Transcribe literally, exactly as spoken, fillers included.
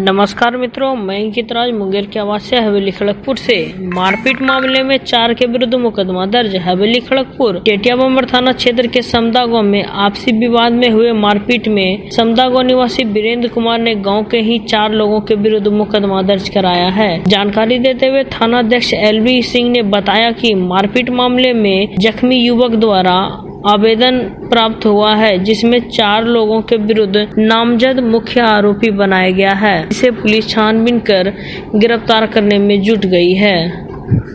नमस्कार मित्रों, मैं अंकित राज मुंगेर के आवासीय हवेली खड़गपुर से। मारपीट मामले में चार के विरुद्ध मुकदमा दर्ज। हवेली खड़गपुर टेटिया बंबर थाना क्षेत्र के समदा गांव में आपसी विवाद में हुए मारपीट में समदा गांव निवासी वीरेंद्र कुमार ने गांव के ही चार लोगों के विरुद्ध मुकदमा दर्ज कराया है। जानकारी देते हुए थाना अध्यक्ष एल बी सिंह ने बताया कि मारपीट मामले में जख्मी युवक द्वारा आवेदन प्राप्त हुआ है, जिसमें चार लोगों के विरुद्ध नामजद मुख्य आरोपी बनाया गया है, जिसे पुलिस छानबीन कर गिरफ्तार करने में जुट गई है।